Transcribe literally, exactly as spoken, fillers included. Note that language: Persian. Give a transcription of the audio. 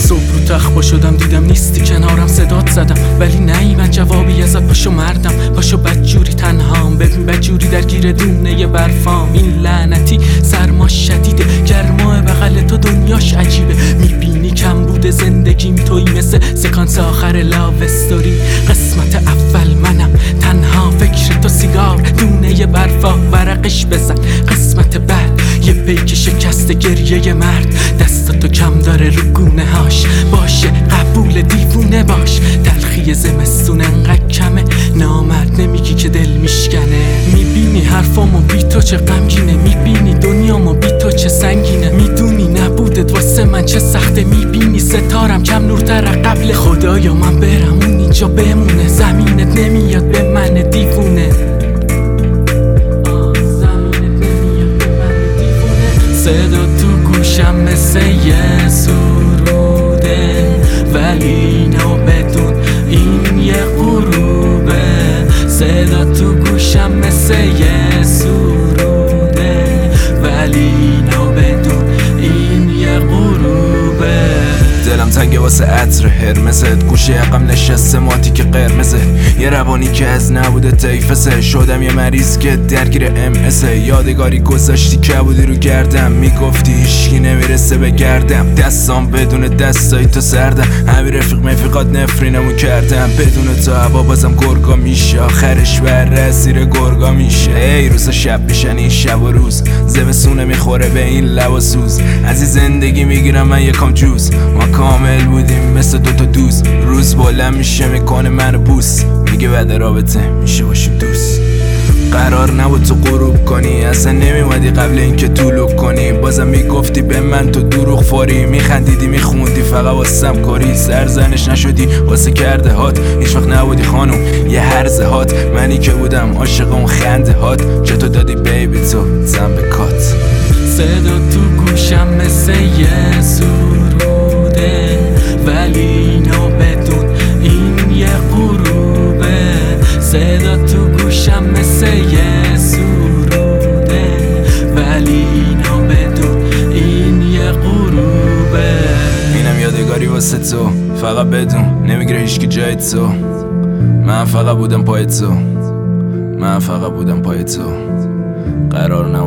صبح رو تخت پا شدم دیدم نیستی کنارم، صدات زدم ولی نه من جوابی ازت. پاشو مردم پاشو بدجوری تنهام، ببین بدجوری درگیر دونه برفام. این لعنتی سرما شدیده، گرمای بغل تو دنیاش عجیبه. میبینی کم بوده زندگیم تویی، مثل سکانس آخر لاو استوری. قسمت اول منم تنها، فکر تو سیگار دونه برفا ورقش بزن. قسمت بعد یه پیک شکست گریه مرد، دستاتو کم داره رو گونه هاش. باشه قبول دیوونه باش، تلخی زمستون انقدر کمه، نامرد نمیگی که دل میشکنه. میبینی حرفامو بی تو چه غمگینه، میبینی دنیامو بی تو چه سنگینه. میدونی نبودت واسه من چه سخته، میبینی ستارم کم نورتر قبل. خدایا من برم اون اینجا بمونه، زمینت نمیاد به من دیوونه. صدا تو گوشم مثل یه سروده، ولی اینو بدون این یه غروبه. صدا تو گوشم مثل یه سروده، ولی اینو بدون این یه غروبه. دلم تنگه واسه عطر هرمزت، گوشه عقم نشسته ماتی که قرمزه. یه روانی که از نبوده تیفسه، شدم یه مریض که درگیر ام اسه. یادگاری گذاشتی که بودی رو گردم، میگفتی هیچکی نمیرسه به گردم. دستام بدون دستای تو سردم، همین رفیق مفیقات نفرینمو کردم. بدون تو هوا بازم گرگا میشه، آخرش بر زیر گرگا میشه. ای روز شب میشن این شب و روز، زمستونه میخوره به این لب و سوز. از این زندگی میگیرم من یکم جوز، ما کامل بودیم مثل دوتا دوست. روز بلند میشه میکنه منو بوس، میگه بعد رابطه میشه باشیم دوست. قرار نبود تو غروب کنی، اصلا نمیومدی قبل اینکه طولو کنی. بازم میگفتی به من تو دروغ فاری، میخندیدی میخوندی فقط واسم کاری. سرزنش نشدی واسه کرده هات، هیچ وقت نبودی خانوم یه هرزه هات. منی که بودم عاشق اون خنده هات، چطور دادی بیبی تو زن به کات. صدا تو گوشم مثل یه سروده، ولی اینو بدون این یه غروبه. صدا تو گوشم مثل یه سروده، ولی اینو بدون این یه غروبه. اینم یادگاری واسه تو، فقط بدون نمیگیره هیچکی جای تو. من فقط بودم پای تو، من فقط بودم پای تو. قرار